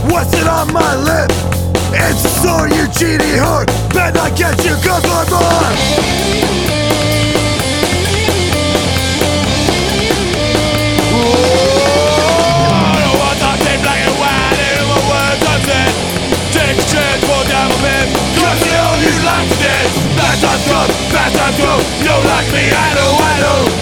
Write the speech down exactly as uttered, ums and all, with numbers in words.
What's it on my lip? It's sore, you cheaty whore. Bet I get you good for more. You like this, bad time through, bad time through. You like me, I know, I know.